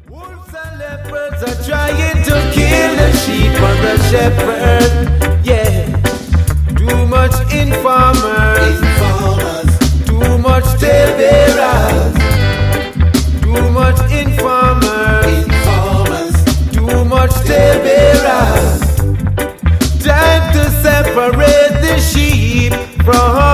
Wolves and leopards are trying to kill the sheep and the shepherd. Yeah, too much informers, too much talebearers, too much informers, too much talebearers. Time to separate the sheep from